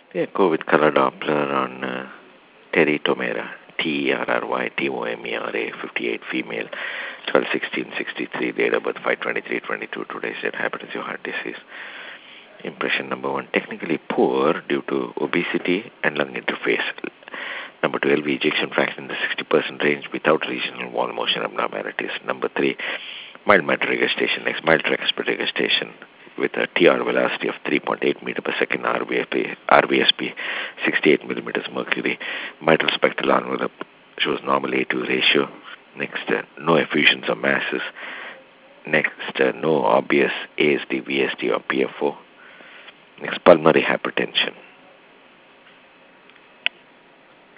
Yeah, go with color Doppler on Terry Tomera, Terry Tomera, 58, female, 12/16/63, date of birth 5/23/22. Today's date, hypertensive, heart disease. Impression number 1, technically poor due to obesity and lung interface. Number 2, LV ejection fraction in the 60% range without regional wall motion abnormalities. Number 3, mild mitral regurgitation. Next, mild tricuspid regurgitation with a TR velocity of 3.8 meter per second, RVSP 68 millimeters mercury. Mitral spectral envelope shows normal A to ratio. Next, no effusions or masses. Next, no obvious ASD, VSD or PFO. Next, pulmonary hypertension.